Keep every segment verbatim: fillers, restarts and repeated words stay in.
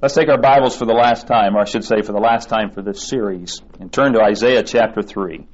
Let's take our Bibles for the last time, or I should say for the last time for this series, and turn to Isaiah chapter three.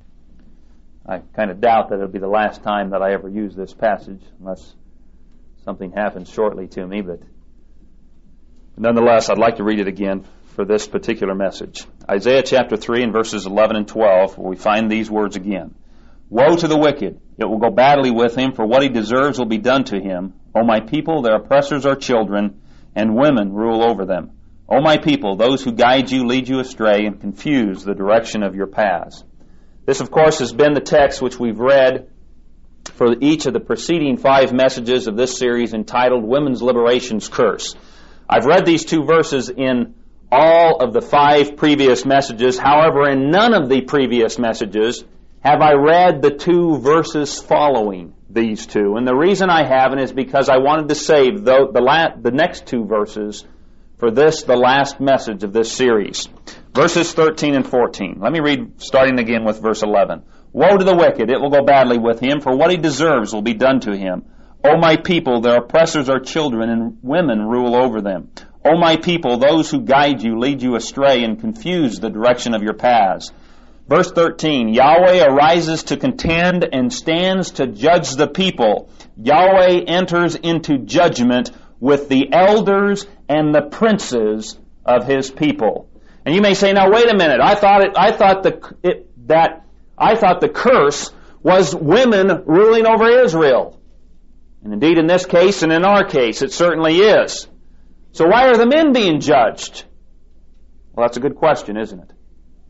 I kind of doubt that it'll be the last time that I ever use this passage, unless something happens shortly to me, but nonetheless, I'd like to read it again for this particular message. Isaiah chapter three and verses eleven and twelve, where we find these words again. Woe to the wicked! It will go badly with him, for what he deserves will be done to him. O my people, their oppressors are children, and women rule over them. O my people, those who guide you lead you astray and confuse the direction of your paths. This, of course, has been the text which we've read for each of the preceding five messages of this series entitled Women's Liberation's Curse. I've read these two verses in all of the five previous messages. However, in none of the previous messages have I read the two verses following these two. And the reason I haven't is because I wanted to save the, the, la- the next two verses for this, the last message of this series. Verses thirteen and fourteen. Let me read, starting again with verse eleven. Woe to the wicked! It will go badly with him, for what he deserves will be done to him. O my people, their oppressors are children, and women rule over them. O my people, those who guide you lead you astray and confuse the direction of your paths. Verse thirteen, Yahweh arises to contend and stands to judge the people. Yahweh enters into judgment with the elders and the princes of his people. And you may say, now wait a minute, I thought it, I thought the, it, that, I thought the curse was women ruling over Israel. And indeed in this case and in our case it certainly is. So why are the men being judged? Well, that's a good question, isn't it?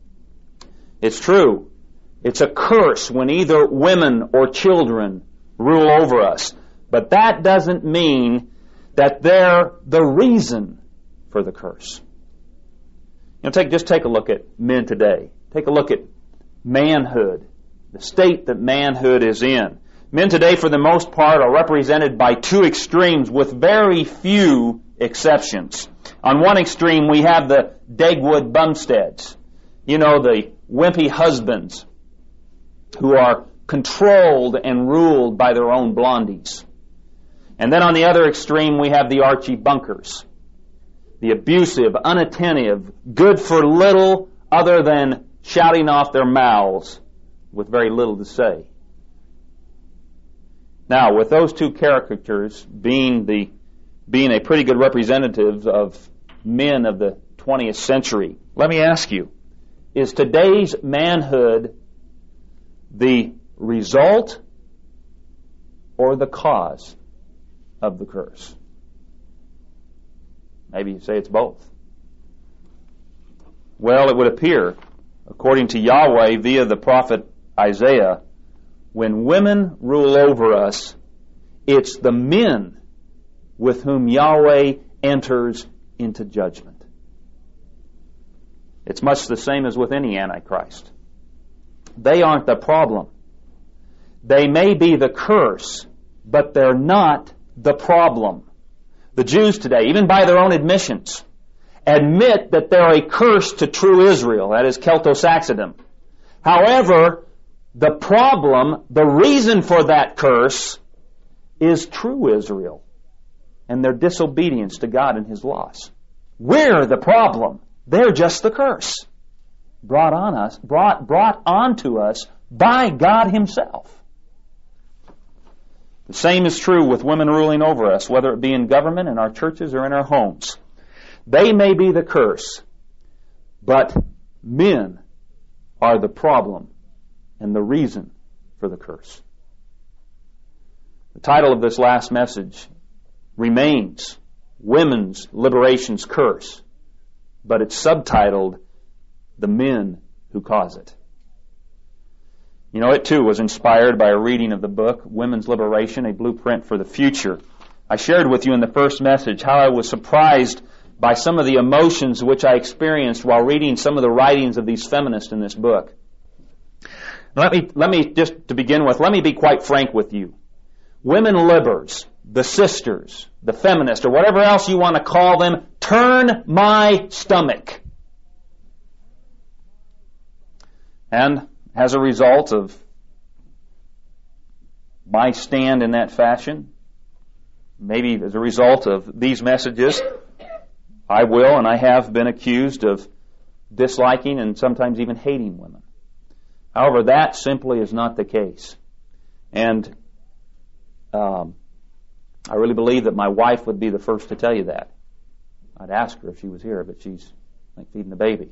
It's true. It's a curse when either women or children rule over us. But that doesn't mean that they're the reason for the curse. You know, take, just take a look at men today. Take a look at manhood, the state that manhood is in. Men today, for the most part, are represented by two extremes with very few exceptions. On one extreme, we have the Dagwood Bumsteads. You know, the wimpy husbands who are controlled and ruled by their own blondies. And then on the other extreme, we have the Archie Bunkers, the abusive, unattentive, good for little other than shouting off their mouths with very little to say. Now, with those two caricatures being the being a pretty good representative of men of the twentieth century, let me ask you, is today's manhood the result or the cause of the curse? Maybe you say it's both. Well, it would appear, according to Yahweh via the prophet Isaiah, when women rule over us, it's the men with whom Yahweh enters into judgment. It's much the same as with any Antichrist. They aren't the problem. They may be the curse, but they're not the problem. The Jews today, even by their own admissions, admit that they're a curse to true Israel, that is Celto-Saxodom. However, the problem, the reason for that curse, is true Israel and their disobedience to God and His laws. We're the problem. They're just the curse brought on us, brought, brought onto us by God Himself. The same is true with women ruling over us, whether it be in government, in our churches, or in our homes. They may be the curse, but men are the problem and the reason for the curse. The title of this last message remains Women's Liberation's Curse, but it's subtitled The Men Who Cause It. You know, it too was inspired by a reading of the book Women's Liberation, A Blueprint for the Future. I shared with you in the first message how I was surprised by some of the emotions which I experienced while reading some of the writings of these feminists in this book. Let me, let me just to begin with, let me be quite frank with you. Women libers, the sisters, the feminists, or whatever else you want to call them, turn my stomach. And as a result of my stand in that fashion, maybe as a result of these messages, I will and I have been accused of disliking and sometimes even hating women. However, that simply is not the case. And um, I really believe that my wife would be the first to tell you that. I'd ask her if she was here, but she's like feeding the baby.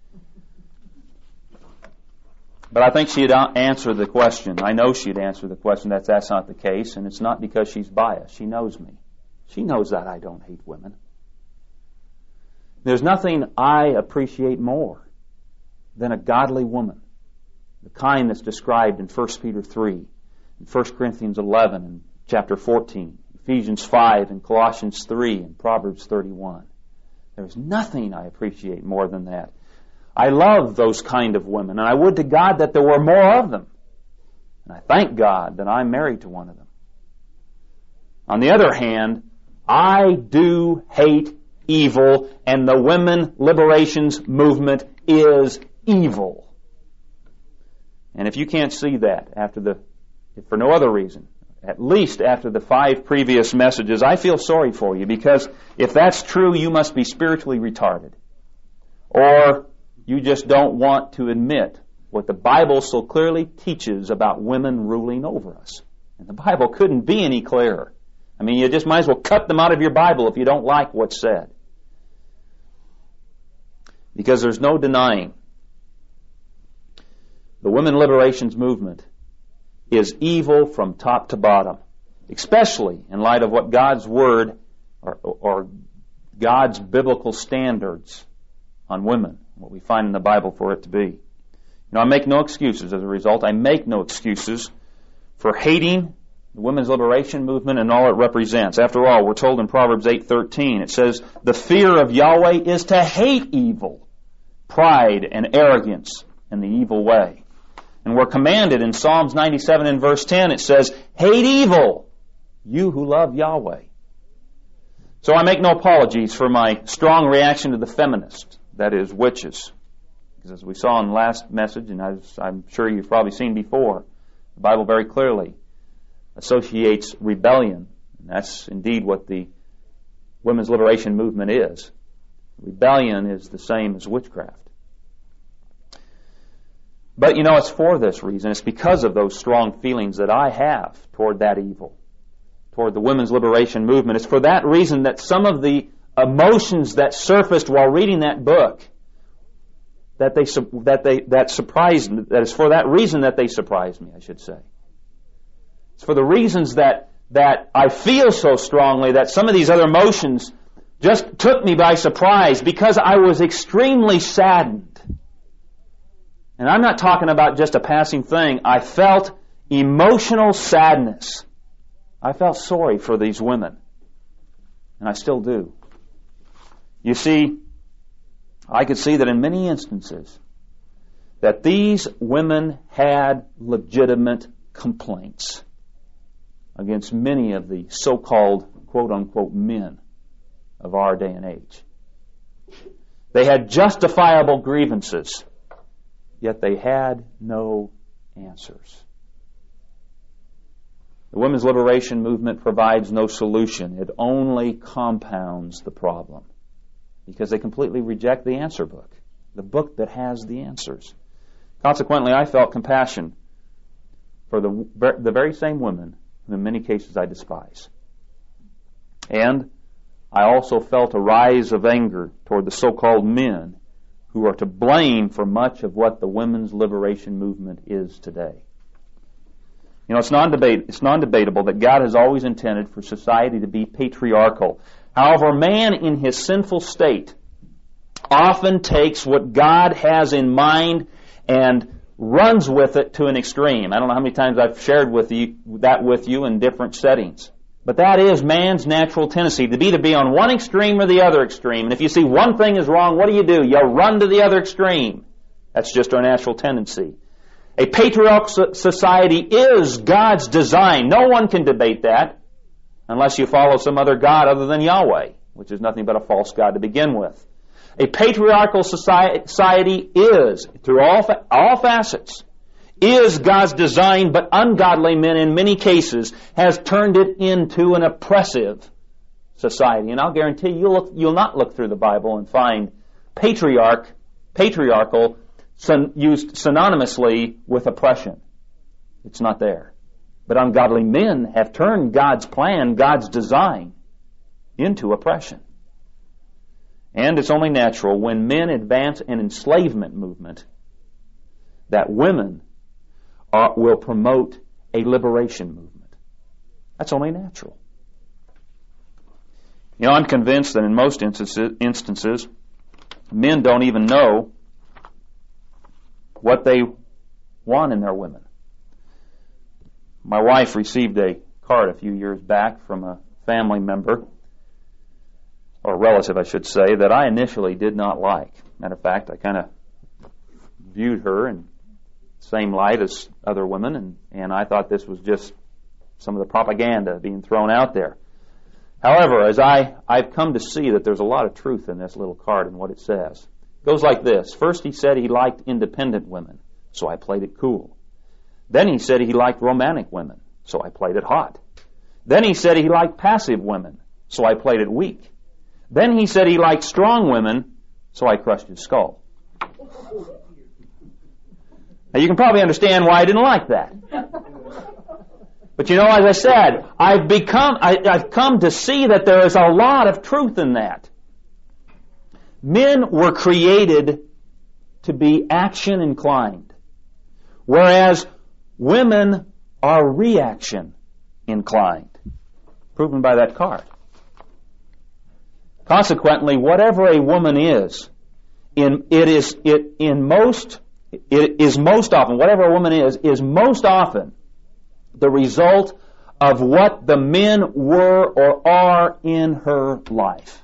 But I think she'd answer the question. I know she'd answer the question that that's not the case, and it's not because she's biased. She knows me. She knows that I don't hate women. There's nothing I appreciate more than a godly woman, the kind that's described in First Peter three, in First Corinthians eleven, and chapter fourteen, Ephesians five, and Colossians three, and Proverbs thirty-one. There's nothing I appreciate more than that. I love those kind of women, and I would to God that there were more of them. And I thank God that I'm married to one of them. On the other hand, I do hate evil, and the women liberations movement is evil. And if you can't see that after the, if for no other reason, at least after the five previous messages, I feel sorry for you, because if that's true, you must be spiritually retarded. Or you just don't want to admit what the Bible so clearly teaches about women ruling over us. And the Bible couldn't be any clearer. I mean, you just might as well cut them out of your Bible if you don't like what's said. Because there's no denying the women liberations movement is evil from top to bottom, especially in light of what God's Word or, or God's biblical standards on women, what we find in the Bible for it to be. You know, I make no excuses as a result. I make no excuses for hating the women's liberation movement and all it represents. After all, we're told in Proverbs eight thirteen, it says, the fear of Yahweh is to hate evil, pride and arrogance and the evil way. And we're commanded in Psalms ninety-seven and verse ten, it says, hate evil, you who love Yahweh. So I make no apologies for my strong reaction to the feminists, that is, witches. Because as we saw in the last message, and as I'm sure you've probably seen before, the Bible very clearly associates rebellion. And that's indeed what the women's liberation movement is. Rebellion is the same as witchcraft. But you know, it's for this reason. It's because of those strong feelings that I have toward that evil, toward the women's liberation movement. It's for that reason that some of the emotions that surfaced while reading that book, that they that they that surprised me. That is for that reason that they surprised me, I should say. It's for the reasons that that I feel so strongly that some of these other emotions just took me by surprise, because I was extremely saddened. And I'm not talking about just a passing thing. I felt emotional sadness. I felt sorry for these women. And I still do. You see, I could see that in many instances that these women had legitimate complaints against many of the so-called quote-unquote men of our day and age. They had justifiable grievances, yet they had no answers. The women's liberation movement provides no solution. It only compounds the problem, because they completely reject the answer book, the book that has the answers. Consequently, I felt compassion for the, the very same women who in many cases I despise. And I also felt a rise of anger toward the so-called men who are to blame for much of what the women's liberation movement is today. You know, it's non-debate, it's non-debatable that God has always intended for society to be patriarchal. However, man in his sinful state often takes what God has in mind and runs with it to an extreme. I don't know how many times I've shared with you that with you in different settings. But that is man's natural tendency, to be to be on one extreme or the other extreme. And if you see one thing is wrong, what do you do? You run to the other extreme. That's just our natural tendency. A patriarchal society is God's design. No one can debate that unless you follow some other God other than Yahweh, which is nothing but a false God to begin with. A patriarchal society is, through all fa- all facets, is God's design, but ungodly men in many cases has turned it into an oppressive society. And I'll guarantee you, you'll, look, you'll not look through the Bible and find patriarch, patriarchal syn- used synonymously with oppression. It's not there. But ungodly men have turned God's plan, God's design, into oppression. And it's only natural when men advance an enslavement movement that women are, will promote a liberation movement. That's only natural. You know, I'm convinced that in most instances, instances men don't even know what they want in their women. My wife received a card a few years back from a family member, or relative, I should say, that I initially did not like. Matter of fact, I kind of viewed her in the same light as other women, and, and I thought this was just some of the propaganda being thrown out there. However, as I, I've come to see that there's a lot of truth in this little card and what it says. It goes like this. First, he said he liked independent women, so I played it cool. Then he said he liked romantic women, so I played it hot. Then he said he liked passive women, so I played it weak. Then he said he liked strong women, so I crushed his skull. Now you can probably understand why I didn't like that. But you know, as I said, I've become, I, I've come to see that there is a lot of truth in that. Men were created to be action inclined, whereas women are reaction inclined, proven by that card. Consequently, whatever a woman is, in it is it in most it is most often whatever a woman is is most often the result of what the men were or are in her life.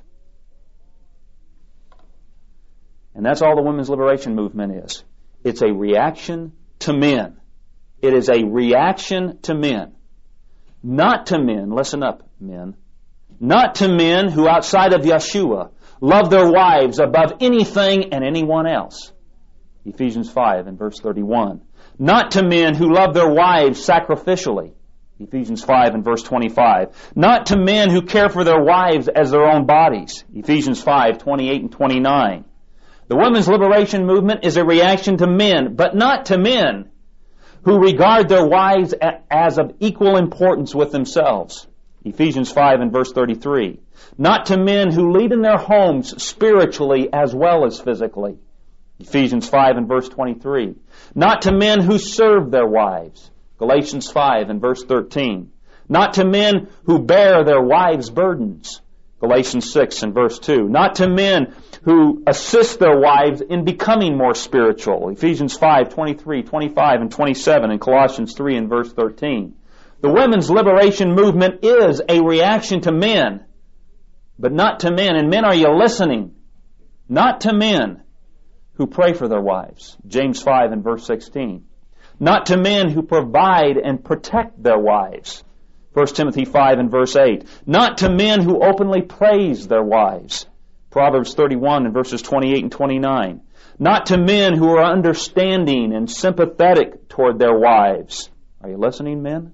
And that's all the women's liberation movement is. It's a reaction to men. It is a reaction to men. Not to men, listen up, men, not to men who outside of Yeshua love their wives above anything and anyone else. Ephesians five and verse thirty-one. Not to men who love their wives sacrificially. Ephesians five and verse twenty-five. Not to men who care for their wives as their own bodies. Ephesians five, twenty-eight and twenty-nine. The women's liberation movement is a reaction to men, but not to men who regard their wives as of equal importance with themselves. Ephesians five and verse thirty-three. Not to men who lead in their homes spiritually as well as physically. Ephesians five and verse twenty-three. Not to men who serve their wives. Galatians five and verse thirteen. Not to men who bear their wives' burdens. Galatians six and verse two. Not to men who assist their wives in becoming more spiritual. Ephesians five, twenty-three, twenty-five, and twenty-seven, and Colossians three and verse thirteen. The women's liberation movement is a reaction to men, but not to men. And men, are you listening? Not to men who pray for their wives. James five and verse sixteen. Not to men who provide and protect their wives. First Timothy five and verse eight. Not to men who openly praise their wives. Proverbs thirty-one and verses twenty-eight and twenty-nine. Not to men who are understanding and sympathetic toward their wives. Are you listening, men?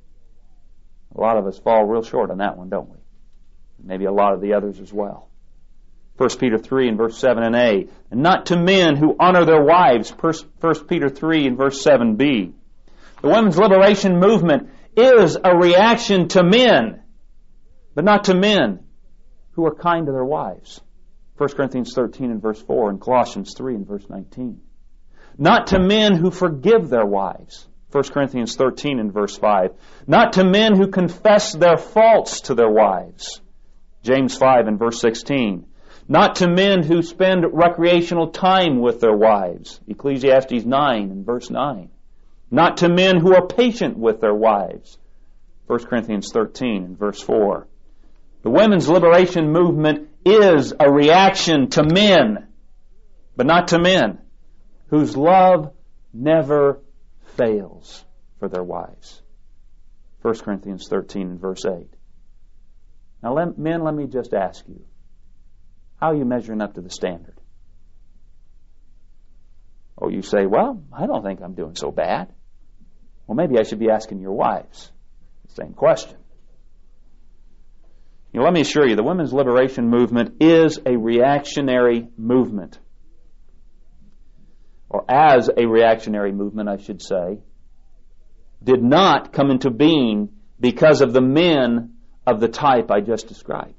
A lot of us fall real short on that one, don't we? Maybe a lot of the others as well. First Peter three and verse seven and A. And not to men who honor their wives. First Peter three and verse seven B. The women's liberation movement is a reaction to men, but not to men who are kind to their wives. First Corinthians thirteen and verse four and Colossians three and verse nineteen. Not to men who forgive their wives. First Corinthians thirteen and verse five. Not to men who confess their faults to their wives. James five and verse sixteen. Not to men who spend recreational time with their wives. Ecclesiastes nine and verse nine. Not to men who are patient with their wives. First Corinthians thirteen and verse four. The women's liberation movement is a reaction to men, but not to men whose love never fails for their wives. First Corinthians thirteen and verse eight. Now, let, men, let me just ask you, how are you measuring up to the standard? Oh, you say, well, I don't think I'm doing so bad. Well, maybe I should be asking your wives the same question. You know, let me assure you, the women's liberation movement is a reactionary movement. Or as a reactionary movement, I should say, did not come into being because of the men of the type I just described.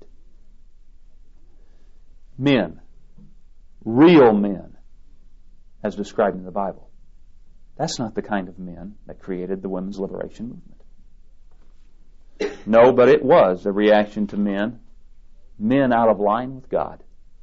Men, real men, as described in the Bible. That's not the kind of men that created the women's liberation movement. No, but it was a reaction to men, men out of line with God.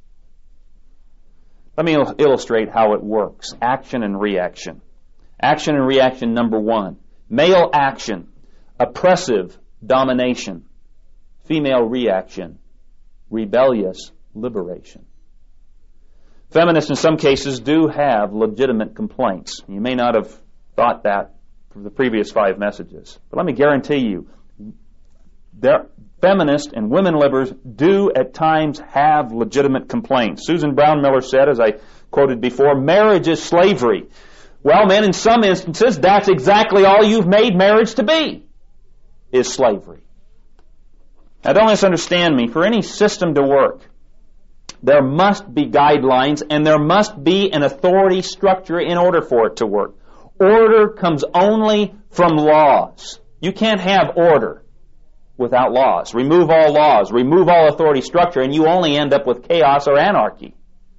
Let me il- illustrate how it works. Action and reaction. Action and reaction number one. Male action, oppressive domination. Female reaction, rebellious liberation. Feminists in some cases do have legitimate complaints. You may not have thought that from the previous five messages. But let me guarantee you, there, feminists and women livers do at times have legitimate complaints. Susan Brown Miller said, as I quoted before, marriage is slavery. Well, men, in some instances, that's exactly all you've made marriage to be, is slavery. Now, don't misunderstand me. For any system to work, there must be guidelines and there must be an authority structure in order for it to work. Order comes only from laws. You can't have order without laws. Remove all laws, remove all authority structure, and you only end up with chaos or anarchy.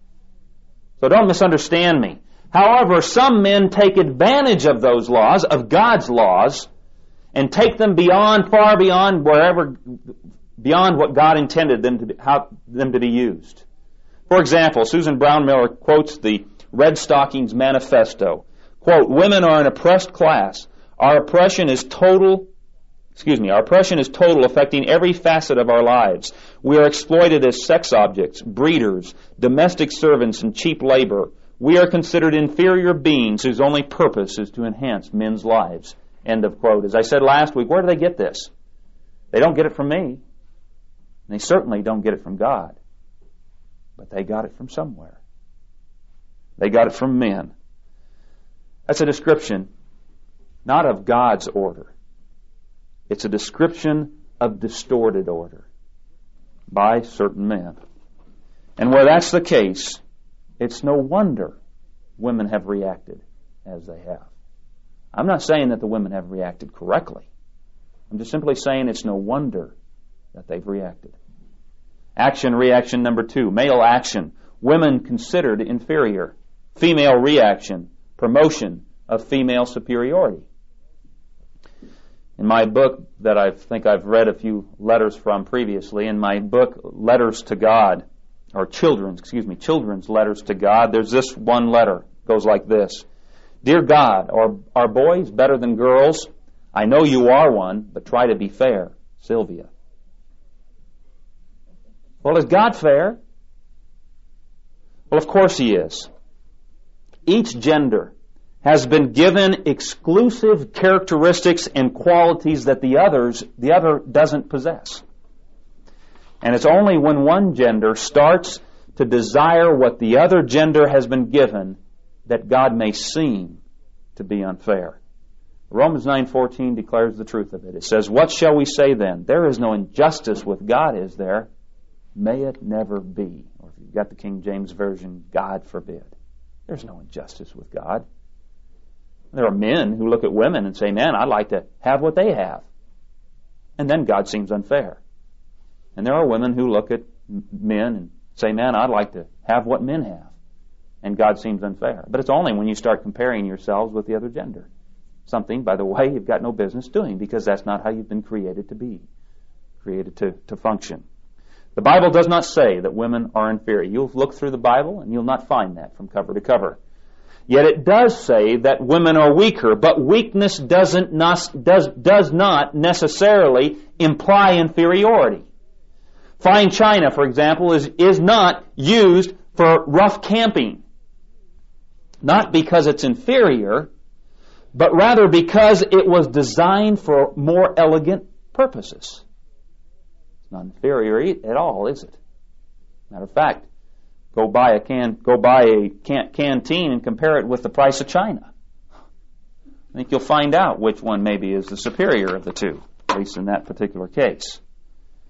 So don't misunderstand me. However, some men take advantage of those laws, of God's laws, and take them beyond, far beyond wherever, beyond what God intended them to be, how, them to be used. For example, Susan Brown Miller quotes the Red Stockings Manifesto. Quote, "Women are an oppressed class. Our oppression is total, excuse me, our oppression is total, affecting every facet of our lives. We are exploited as sex objects, breeders, domestic servants, and cheap labor. We are considered inferior beings whose only purpose is to enhance men's lives." End of quote. As I said last week, where do they get this? They don't get it from me. And they certainly don't get it from God. But they got it from somewhere. They got it from men. That's a description not of God's order. It's a description of distorted order by certain men. And where that's the case, it's no wonder women have reacted as they have. I'm not saying that the women have reacted correctly. I'm just simply saying it's no wonder that they've reacted. Action, reaction number two. Male action. Women considered inferior. Female reaction. Promotion of female superiority. In my book that I think I've read a few letters from previously, in my book, Letters to God, or Children's, excuse me, Children's Letters to God, there's this one letter. It goes like this. Dear God, are, are boys better than girls? I know you are one, but try to be fair. Sylvia. Well, is God fair? Well, of course He is. Each gender has been given exclusive characteristics and qualities that the others, the other doesn't possess. And it's only when one gender starts to desire what the other gender has been given that God may seem to be unfair. Romans nine fourteen declares the truth of it. It says, "What shall we say then? There is no injustice with God, is there? May it never be." Or if you've got the King James Version, God forbid. There's no injustice with God. There are men who look at women and say, man, I'd like to have what they have. And then God seems unfair. And there are women who look at men and say, man, I'd like to have what men have. And God seems unfair. But it's only when you start comparing yourselves with the other gender. Something, by the way, you've got no business doing, because that's not how you've been created to be, created to, to function. The Bible does not say that women are inferior. You'll look through the Bible and you'll not find that from cover to cover. Yet it does say that women are weaker, but weakness doesn't not, does, does not necessarily imply inferiority. Fine china, for example, is, is not used for rough camping. Not because it's inferior, but rather because it was designed for more elegant purposes. It's not inferior at all, is it? Matter of fact, go buy a can, go buy a can, canteen and compare it with the price of china. I think you'll find out which one maybe is the superior of the two, at least in that particular case.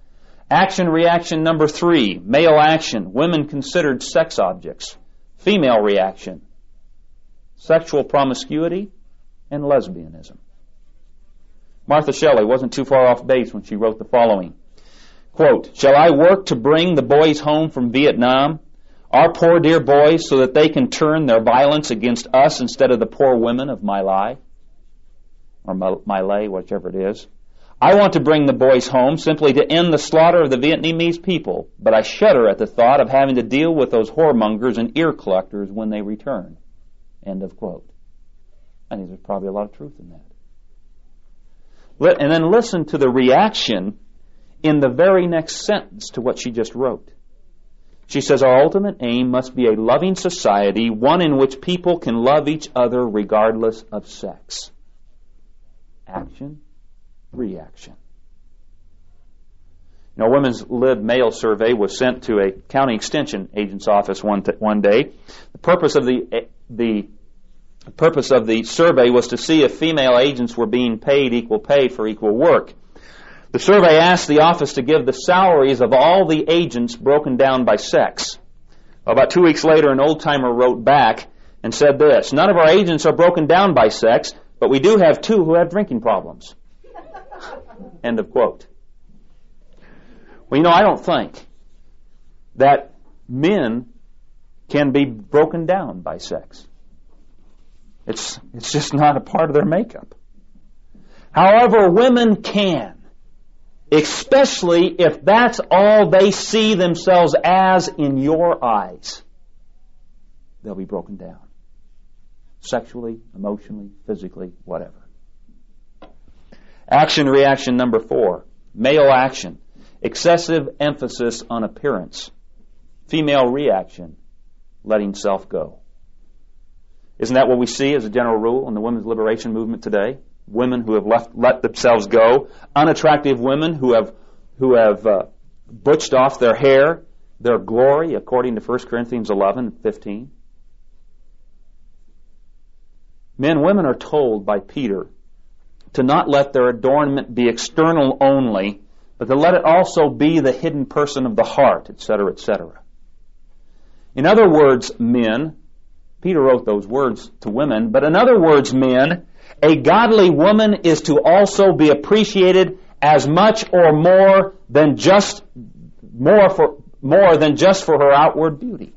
Action reaction number three, male action, women considered sex objects. Female reaction, sexual promiscuity and lesbianism. Martha Shelley wasn't too far off base when she wrote the following. Quote, "Shall I work to bring the boys home from Vietnam, our poor dear boys, so that they can turn their violence against us instead of the poor women of My Lai?" Or My Lai, whichever it is. "I want to bring the boys home simply to end the slaughter of the Vietnamese people, but I shudder at the thought of having to deal with those whoremongers and ear collectors when they return." End of quote. I think there's probably a lot of truth in that. And then listen to the reaction in the very next sentence to what she just wrote. She says, "Our ultimate aim must be a loving society, one in which people can love each other regardless of sex." Action, reaction. You know, a Women's Lib Mail survey was sent to a county extension agent's office one t- one day. The purpose of the the purpose of the survey was to see if female agents were being paid equal pay for equal work. The survey asked the office to give the salaries of all the agents broken down by sex. About two weeks later, an old-timer wrote back and said this, "None of our agents are broken down by sex, but we do have two who have drinking problems." End of quote. Well, you know, I don't think that men can be broken down by sex. It's, it's just not a part of their makeup. However, women can. Especially if that's all they see themselves as in your eyes. They'll be broken down. Sexually, emotionally, physically, whatever. Action reaction number four. Male action. Excessive emphasis on appearance. Female reaction. Letting self go. Isn't that what we see as a general rule in the women's liberation movement today? Women who have left, let themselves go, unattractive women who have who have uh, butched off their hair, their glory, according to First Corinthians eleven fifteen. Men, women are told by Peter to not let their adornment be external only, but to let it also be the hidden person of the heart, et cetera, et cetera. In other words, men, Peter wrote those words to women, but in other words, men, a godly woman is to also be appreciated as much or more than just more for more than just for her outward beauty.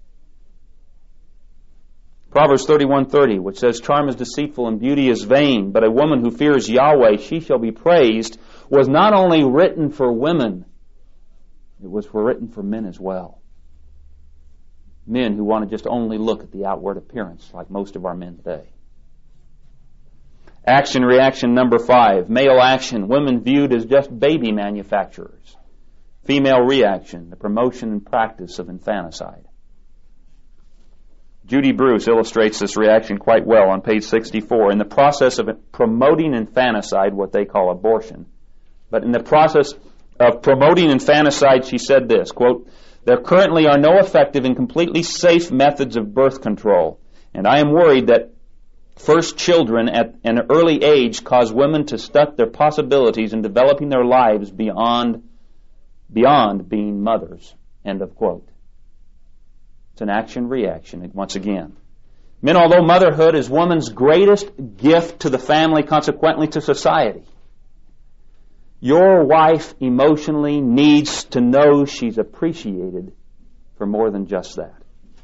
Proverbs thirty-one thirty, which says, "Charm is deceitful and beauty is vain, but a woman who fears Yahweh, she shall be praised," was not only written for women, it was for written for men as well. Men who want to just only look at the outward appearance, like most of our men today. Action reaction number five, male action, women viewed as just baby manufacturers. Female reaction, the promotion and practice of infanticide. Judy Bruce illustrates this reaction quite well on page sixty-four. In the process of promoting infanticide, what they call abortion, but in the process of promoting infanticide, she said this, quote, "There currently are no effective and completely safe methods of birth control, and I am worried that first children at an early age cause women to stunt their possibilities in developing their lives beyond beyond being mothers." End of quote. It's an action-reaction once again. Men, although motherhood is woman's greatest gift to the family, consequently to society, your wife emotionally needs to know she's appreciated for more than just that.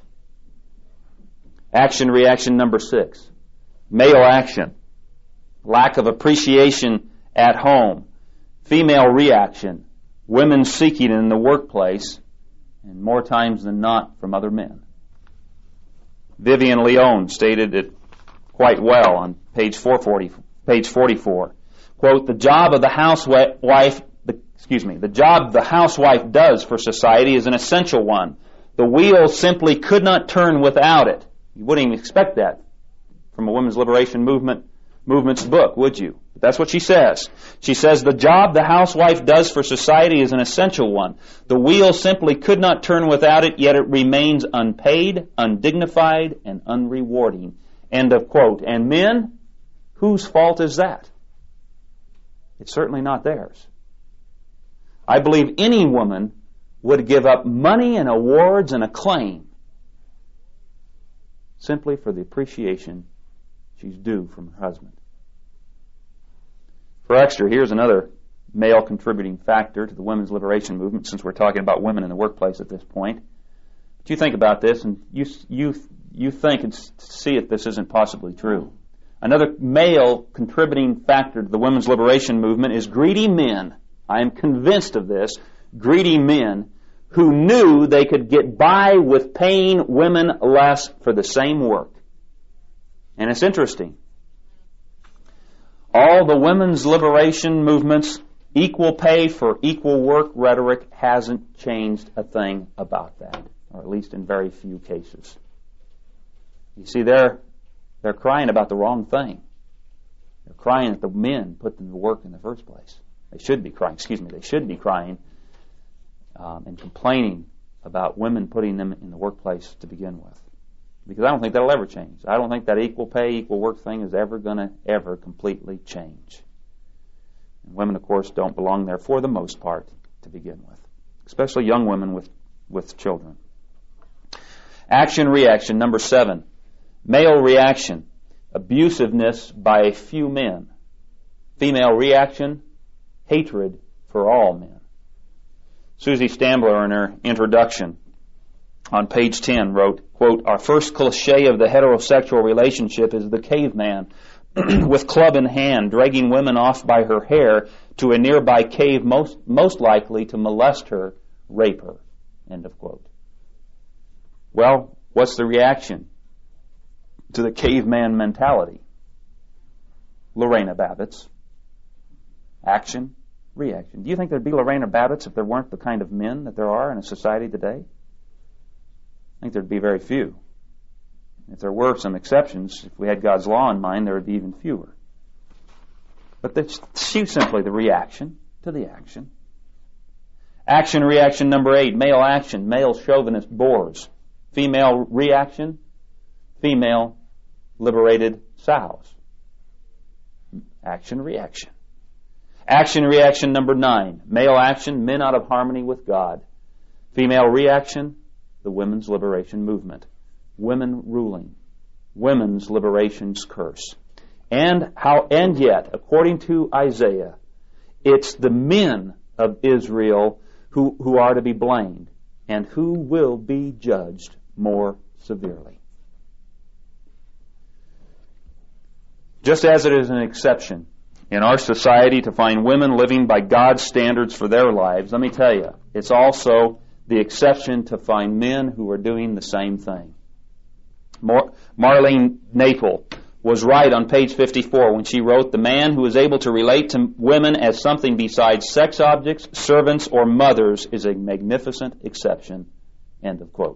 Action-reaction number six. Male action, lack of appreciation at home. Female reaction, women seeking in the workplace, and more times than not from other men. Vivian Leone stated it quite well on page four forty, page forty-four. Quote, "The job of the housewife, the, excuse me, the job the housewife does for society is an essential one. The wheel simply could not turn without it." You wouldn't even expect that from a women's liberation movement movement's book, would you? But that's what she says. She says, "The job the housewife does for society is an essential one. The wheel simply could not turn without it, yet it remains unpaid, undignified, and unrewarding." End of quote. And men, whose fault is that? It's certainly not theirs. I believe any woman would give up money and awards and acclaim simply for the appreciation she's due from her husband. For extra, here's another male contributing factor to the women's liberation movement, since we're talking about women in the workplace at this point. But you think about this, and you you you think and see if this isn't possibly true. Another male contributing factor to the women's liberation movement is greedy men. I am convinced of this. Greedy men who knew they could get by with paying women less for the same work. And it's interesting. All the women's liberation movement's equal pay for equal work rhetoric hasn't changed a thing about that, or at least in very few cases. You see, they're they're crying about the wrong thing. They're crying that the men put them to work in the first place. They should be crying, excuse me, they should be crying um, and complaining about women putting them in the workplace to begin with. Because I don't think that'll ever change. I don't think that equal pay, equal work thing is ever going to ever completely change. And women, of course, don't belong there for the most part to begin with, especially young women with, with children. Action reaction, number seven. Male reaction, abusiveness by a few men. Female reaction, hatred for all men. Susie Stambler, in her introduction on page ten, wrote, quote, "Our first cliche of the heterosexual relationship is the caveman with club in hand, dragging women off by her hair to a nearby cave most, most likely to molest her, rape her," end of quote. Well, what's the reaction to the caveman mentality? Lorena Babbitts. Action, reaction. Do you think there'd be Lorena Babbitts if there weren't the kind of men that there are in a society today? I think there'd be very few. If there were some exceptions, if we had God's law in mind, there would be even fewer. But that's, she's simply the reaction to the action. Action reaction number eight, male action, male chauvinist bores. Female reaction, female liberated sows. Action reaction. Action reaction number nine, male action, men out of harmony with God. Female reaction, the women's liberation movement. Women ruling. Women's liberation's curse. And how and yet, according to Isaiah, it's the men of Israel who, who are to be blamed and who will be judged more severely. Just as it is an exception in our society to find women living by God's standards for their lives, let me tell you, it's also the exception to find men who are doing the same thing. Mar- Marlene Naple was right on page fifty-four when she wrote, "The man who is able to relate to women as something besides sex objects, servants, or mothers is a magnificent exception." End of quote.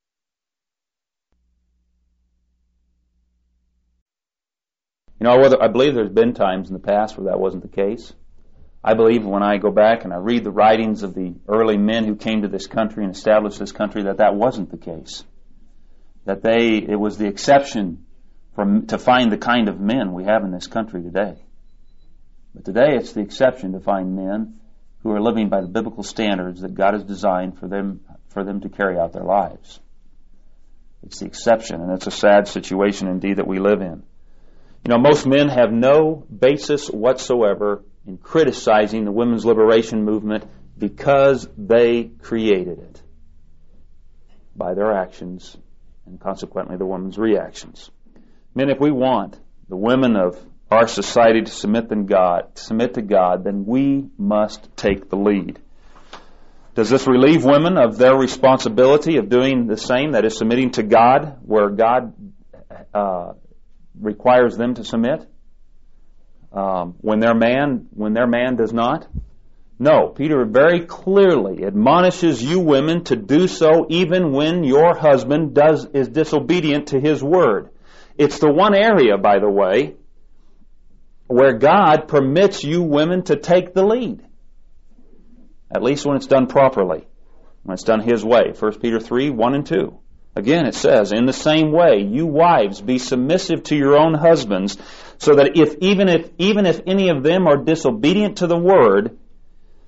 You know, whether, I believe there's been times in the past where that wasn't the case. I believe when I go back and I read the writings of the early men who came to this country and established this country, that that wasn't the case. That they, it was the exception from, to find the kind of men we have in this country today. But today it's the exception to find men who are living by the biblical standards that God has designed for them, for them to carry out their lives. It's the exception, and it's a sad situation indeed that we live in. You know, most men have no basis whatsoever in criticizing the women's liberation movement because they created it by their actions and consequently the women's reactions. Men, if we want the women of our society to submit to God, submit to God, then we must take the lead. Does this relieve women of their responsibility of doing the same, that is, submitting to God where God uh, requires them to submit? Um, when their man, when their man does not? No. Peter very clearly admonishes you women to do so even when your husband does is disobedient to his word. It's the one area, by the way, where God permits you women to take the lead. At least when it's done properly, when it's done His way. First Peter three, one and two. Again, it says, "In the same way, you wives, be submissive to your own husbands, so that if even if even if any of them are disobedient to the word,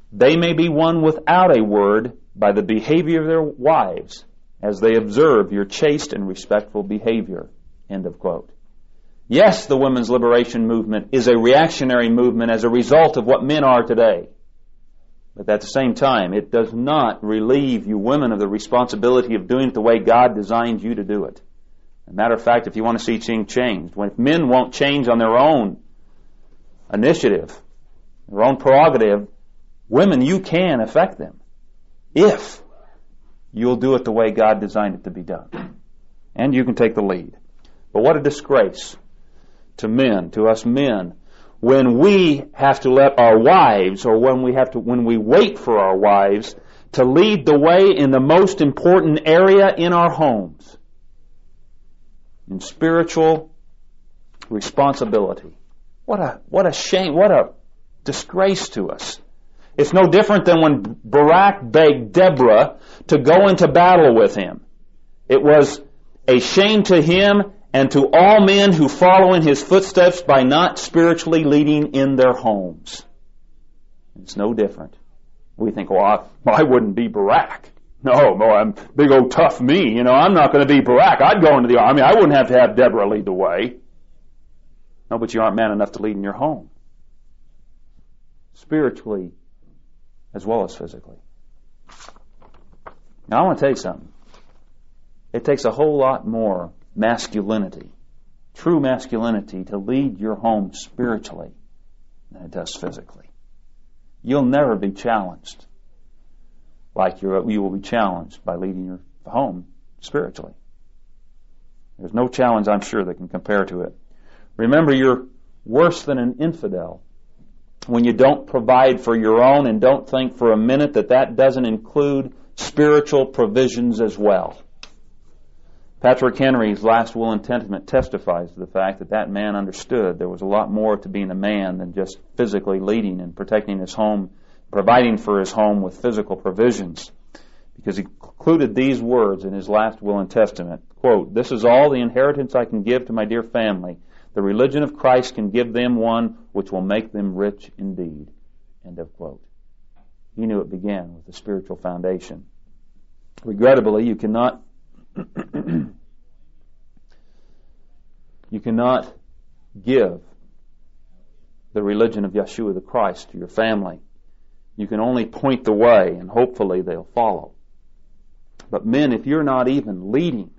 they may be won without a word by the behavior of their wives, as they observe your chaste and respectful behavior. End of quote. Yes, the women's liberation movement is a reactionary movement as a result of what men are today. But at the same time, it does not relieve you women of the responsibility of doing it the way God designed you to do it. As a matter of fact, if you want to see things changed, when if men won't change on their own initiative, their own prerogative, women, you can affect them if you'll do it the way God designed it to be done. And you can take the lead. But what a disgrace to men, to us men, when we have to let our wives, or when we have to, when we wait for our wives to lead the way in the most important area in our homes, in spiritual responsibility. What a what a shame! What a disgrace to us! It's no different than when Barak begged Deborah to go into battle with him. It was a shame to him and to all men who follow in his footsteps by not spiritually leading in their homes. It's no different. We think, well, I, well, I wouldn't be Barak. No, boy, I'm big old tough me. You know, I'm not going to be Barak. I'd go into the army. I wouldn't have to have Deborah lead the way. No, but you aren't man enough to lead in your home. Spiritually as well as physically. Now, I want to tell you something. It takes a whole lot more masculinity, true masculinity, to lead your home spiritually than it does physically. You'll never be challenged like you're, you will be challenged by leading your home spiritually. There's no challenge, I'm sure, that can compare to it. Remember, you're worse than an infidel when you don't provide for your own and don't think for a minute that that doesn't include spiritual provisions as well. Patrick Henry's Last Will and Testament testifies to the fact that that man understood there was a lot more to being a man than just physically leading and protecting his home, providing for his home with physical provisions. Because he concluded these words in his Last Will and Testament, quote, "This is all the inheritance I can give to my dear family. The religion of Christ can give them one which will make them rich indeed." End of quote. He knew it began with a spiritual foundation. Regrettably, you cannot you cannot give the religion of Yeshua the Christ to your family. You can only point the way, and hopefully they'll follow. But men, if you're not even leading,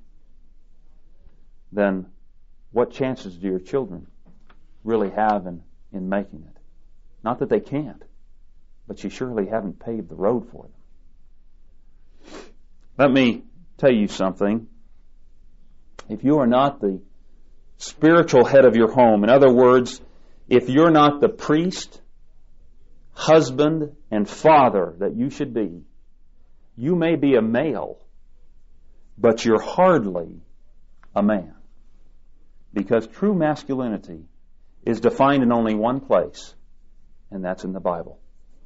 then what chances do your children really have in, in making it? Not that they can't, but you surely haven't paved the road for them. Let me tell you something. If you are not the spiritual head of your home, in other words, if you're not the priest, husband, and father that you should be, you may be a male, but you're hardly a man. Because true masculinity is defined in only one place, and that's in the Bible.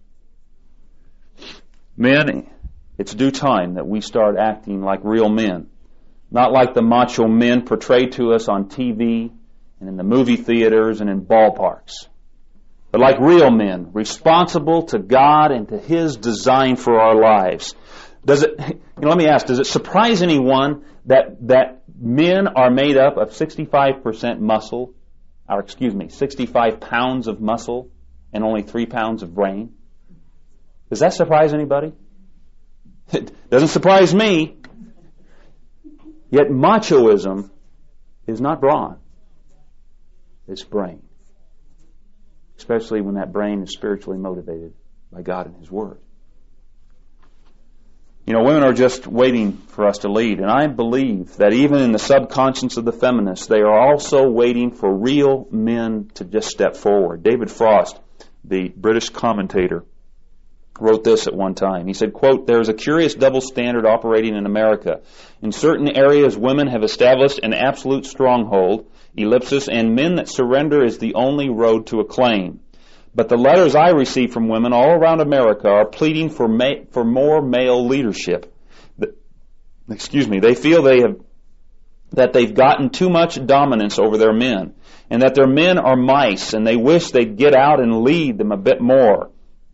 Men, it's due time that we start acting like real men, not like the macho men portrayed to us on T V and in the movie theaters and in ballparks, but like real men, responsible to God and to His design for our lives. Does it? You know, let me ask: does it surprise anyone that that men are made up of sixty-five percent muscle, or excuse me, sixty-five pounds of muscle, and only three pounds of brain? Does that surprise anybody? It doesn't surprise me. Yet machoism is not brawn. It's brain. Especially when that brain is spiritually motivated by God and His Word. You know, women are just waiting for us to lead. And I believe that even in the subconscious of the feminists, they are also waiting for real men to just step forward. David Frost, the British commentator, wrote this at one time. He said, quote, "There is a curious double standard operating in America. In certain areas, women have established an absolute stronghold, ellipsis, and men that surrender is the only road to acclaim. But the letters I receive from women all around America are pleading for ma- for more male leadership. The, excuse me. They feel they have that they've gotten too much dominance over their men, and that their men are mice, and they wish they'd get out and lead them a bit more.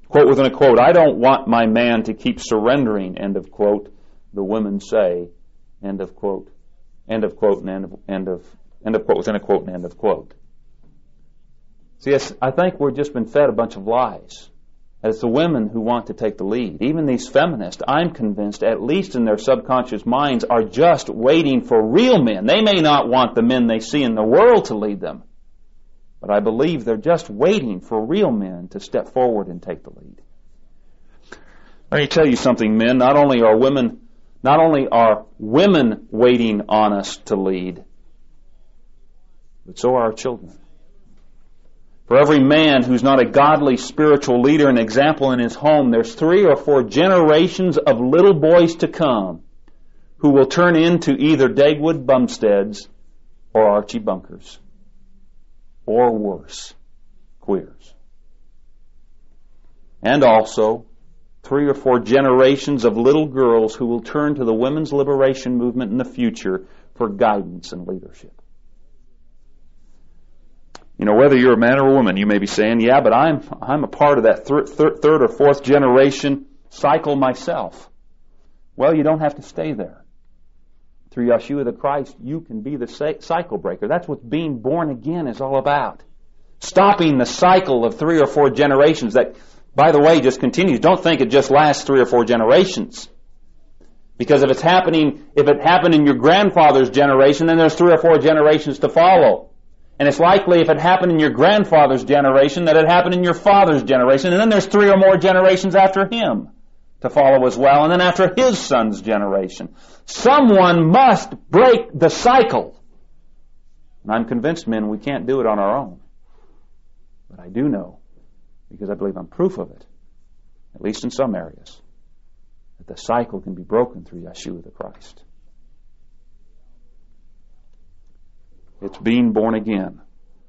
Quote within a quote, I don't want my man to keep surrendering, end of quote, the women say, end of quote, end of quote, and end of, end of, end of quote within a quote and end of quote. See, I think we've just been fed a bunch of lies. It's the women who want to take the lead. Even these feminists, I'm convinced, at least in their subconscious minds, are just waiting for real men. They may not want the men they see in the world to lead them, but I believe they're just waiting for real men to step forward and take the lead. Let me tell you something, men. Not only are women, not only are women waiting on us to lead, but so are our children. For every man who's not a godly spiritual leader and example in his home, there's three or four generations of little boys to come who will turn into either Dagwood Bumsteads or Archie Bunkers, or worse, queers. And also, three or four generations of little girls who will turn to the women's liberation movement in the future for guidance and leadership. You know, whether you're a man or a woman, you may be saying, yeah, but I'm I'm a part of that thir- thir- third or fourth generation cycle myself. Well, you don't have to stay there. Through Yeshua the Christ, you can be the sa- cycle breaker. That's what being born again is all about. Stopping the cycle of three or four generations that, by the way, just continues. Don't think it just lasts three or four generations. Because if it's happening, if it happened in your grandfather's generation, then there's three or four generations to follow. And it's likely if it happened in your grandfather's generation that it happened in your father's generation. And then there's three or more generations after him to follow as well. And then after his son's generation. Someone must break the cycle. And I'm convinced, men, we can't do it on our own. But I do know, because I believe I'm proof of it, at least in some areas, that the cycle can be broken through Yeshua the Christ. It's being born again.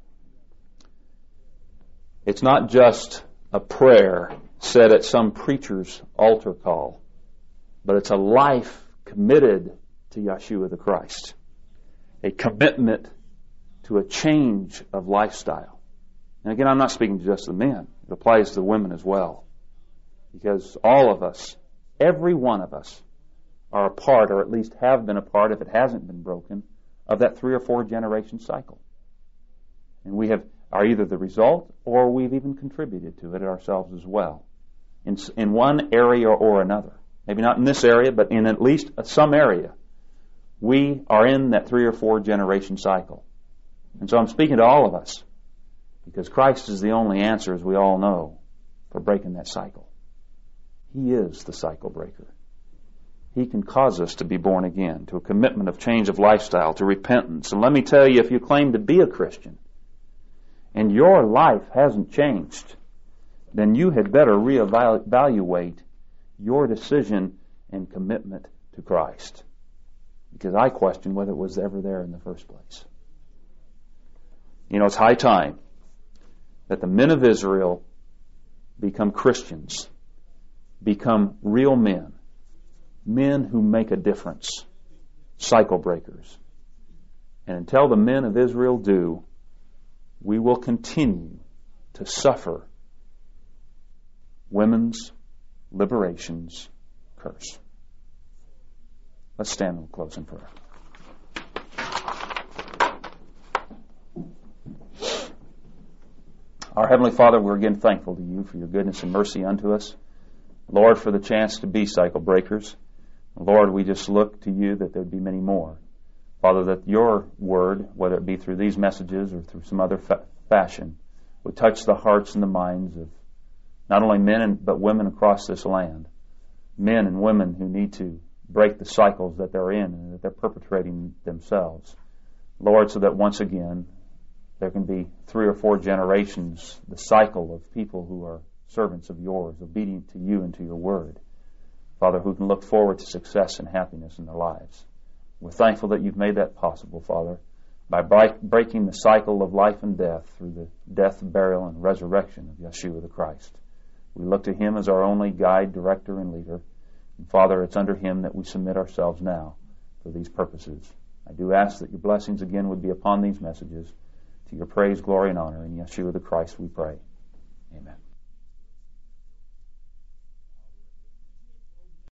It's not just a prayer said at some preacher's altar call, but it's a life committed to Yeshua the Christ. A commitment to a change of lifestyle. And again, I'm not speaking to just the men. It applies to the women as well. Because all of us, every one of us, are a part, or at least have been a part, if it hasn't been broken, of that three or four generation cycle. And we have are either the result or we've even contributed to it ourselves as well. In, in one area or another. Maybe not in this area, but in at least some area. We are in that three or four generation cycle. And so I'm speaking to all of us. Because Christ is the only answer, as we all know, for breaking that cycle. He is the cycle breaker. He can cause us to be born again, to a commitment of change of lifestyle, to repentance. And let me tell you, if you claim to be a Christian and your life hasn't changed, then you had better reevaluate your decision and commitment to Christ. Because I question whether it was ever there in the first place. You know, it's high time that the men of Israel become Christians, become real men. Men who make a difference, cycle breakers. And until the men of Israel do, we will continue to suffer women's liberation's curse. Let's stand and close in prayer. Our Heavenly Father, we're again thankful to you for your goodness and mercy unto us. Lord, for the chance to be cycle breakers. Lord, we just look to you that there'd be many more. Father, that your word, whether it be through these messages or through some other fa- fashion, would touch the hearts and the minds of not only men and, but women across this land. Men and women who need to break the cycles that they're in and that they're perpetrating themselves. Lord, so that once again there can be three or four generations, the cycle of people who are servants of yours, obedient to you and to your word. Father, who can look forward to success and happiness in their lives. We're thankful that you've made that possible, Father, by breaking the cycle of life and death through the death, burial, and resurrection of Yeshua the Christ. We look to him as our only guide, director, and leader. And Father, it's under him that we submit ourselves now for these purposes. I do ask that your blessings again would be upon these messages. To your praise, glory, and honor. In Yeshua the Christ we pray. Amen.